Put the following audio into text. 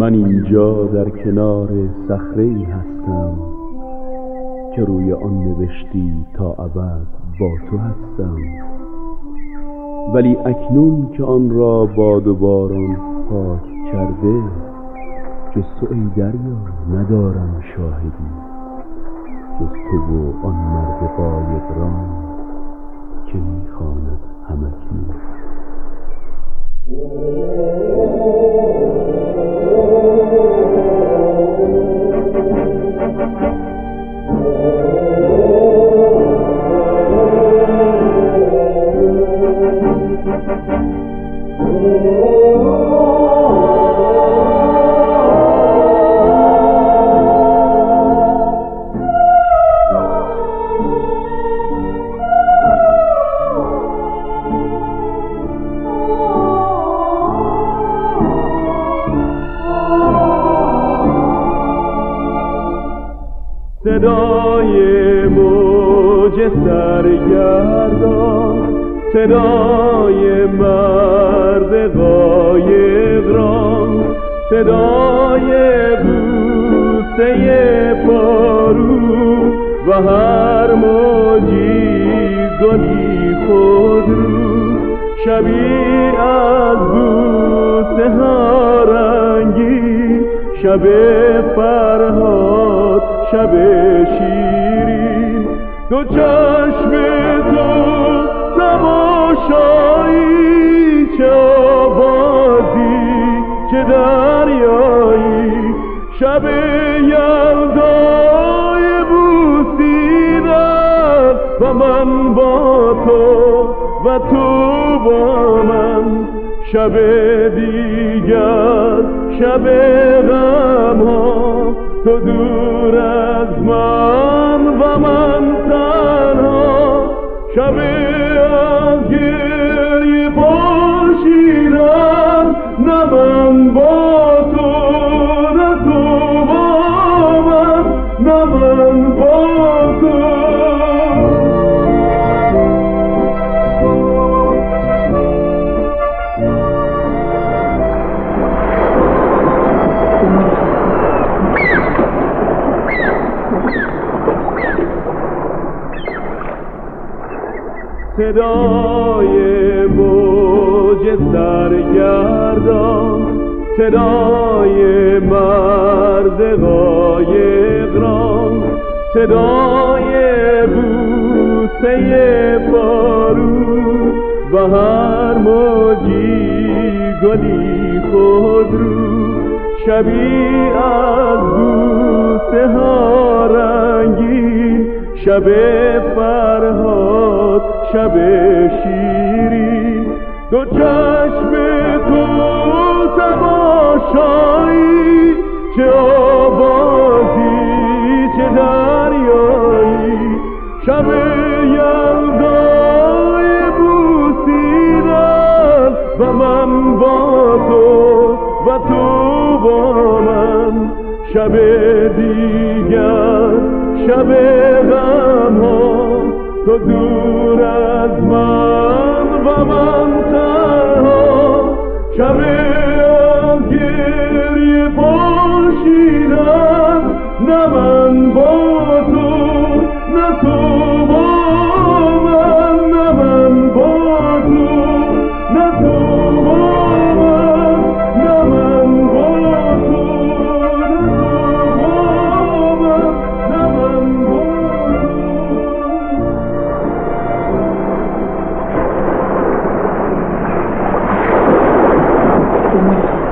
من اینجا در کنار صخره‌ای هستم که روی آن نوشتی تا ابد با تو هستم. ولی اکنون که آن را باد و باران پاک کرده، جز تو ای دریا ندارم شاهدی، جز تو و آن مرد غایب را که میخواند همکنون. صدای موج سرگردان، صدای مرد غایب را، صدای بوسه پارو و هر موجی گلی خودرو، شبیه از بوسه ها رنگی، شب فرهاد شب شیرین، دو چشم تو تماشایی، چه آوازی چه دریایی، شب یلدای بوسیدن و من با تو و تو با من، شب دیگر شب غم ها، تو دور از من و من تنها، شب از گریه پاشیدن، نه من با تو نه تو با من، نه من با تو. صدای موج سرگردان، صدای مرد غایب را، صدای بوسه پارو و هر موجی گلی خودرو، شبیه از بوسه ها رنگی، شب فرهاد شب شیری، دو چشم تو تماشایی، چه آوازی چه دریایی، شب یلدای بوسیدن و من با تو و تو با من، شب دیگر شب غم ها، تو دور از من و من تنها، شب از گریه پاشیدن، نه من با تو نه تو با من، نه من با تو نه تو با من، نه من با تو نه تو با من، نه من با تو.